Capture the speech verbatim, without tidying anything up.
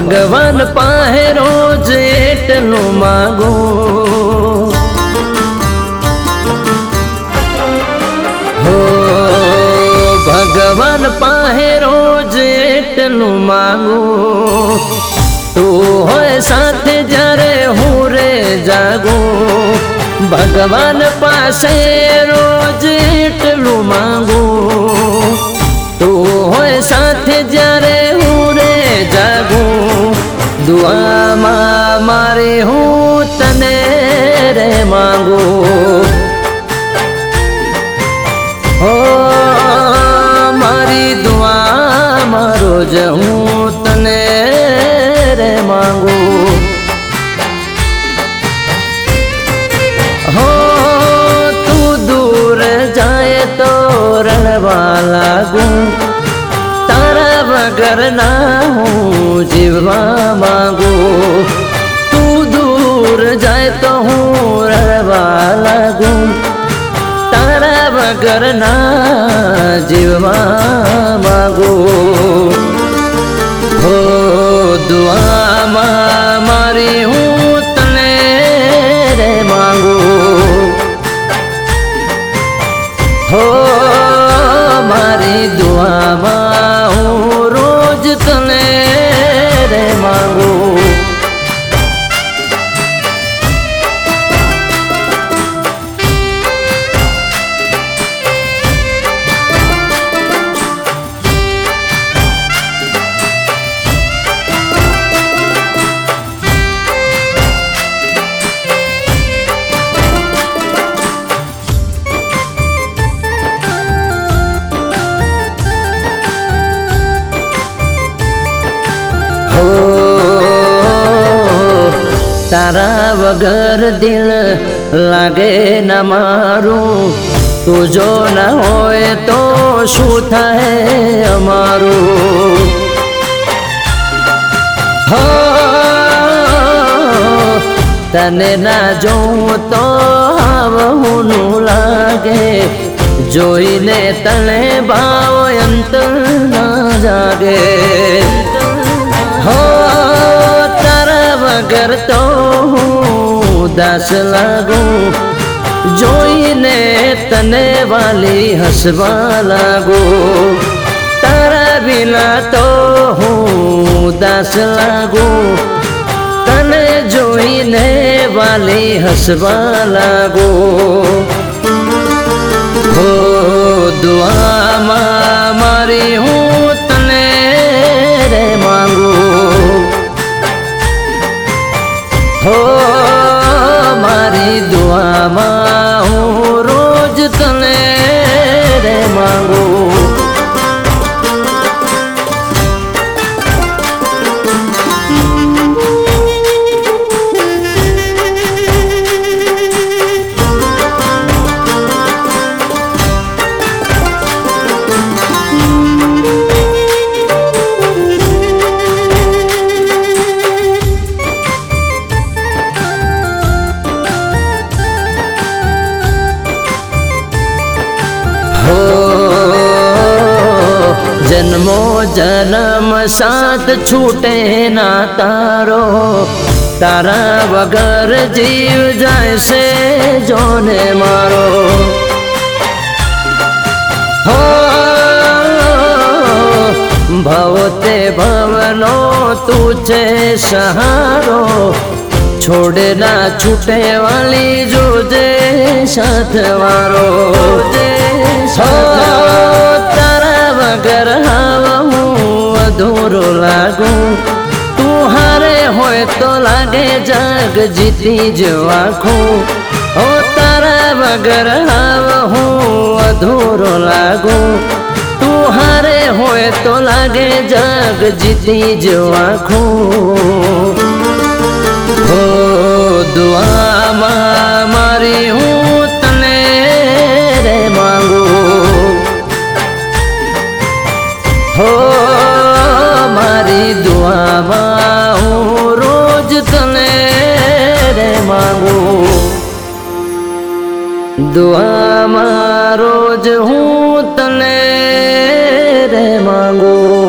भगवान पाहे रोज एटलू मांगू। हो भगवान पाहे रोज एटलू मांगू। तू होए साथ जारे हूँ रे जागू। भगवान पासे रोज एटलू मांगू। तू होए साथ जारे हूँ रे जागू। दुआ मां मारे हूँ तने रे मांगू। हो मारी दुआ मारो जहूँ तने रे मांगू। हो तू दूर जाए तो रणवा लागू। तारा बगर ना हूँ जीवा मांगू। तू दूर जाए तो हूँ रणवा लागू। तारा बगर ना जीवा मांगू। हो दुआ मां मारी हूँ तने रे मांगू। हो मारी दुआ मां हूँ रोज तने रे मांगू। तारा वगर दिल लागे न मारू। तू जो न होए तो शू थाए अमारू। हो तने ना जो तो आवहुनु लागे। जोईने तने भाव अंत ना जागे। हो तारा वगर तो दास लागू। जोईने तने वाली हसवा लागू। तारा बिना तो हूँ दास लागू। तने जोईने वाली हसवा लागू। हो दुआ मां मारी हूँ तने रे मांगू। हो मारी दुआ मां हूँ रोज तने रे मांगू। जन्मो जन्म साथ छूटे ना तारो। तारा वगर जीव जाए से जोने मारो। हो भवते भवनो तुझे सहारो। छोड़े ना छूटे वाली जो जे साथ वारो। तारा वगर हवा हूँ अधूरो लागू। तू हारे होए तो लागे जग जीती जो आँखों। ओ तारा वगर हवा हूँ अधूरो लागू। तू हारे होए तो लागे जग जीती जो आँखों। हो दुआ मां मारी हूँ तने रे मांगू। हो मारी दुआ मां हूँ रोज तने रे मांगू। दुआ मां रोज हूँ तने रे मांगू।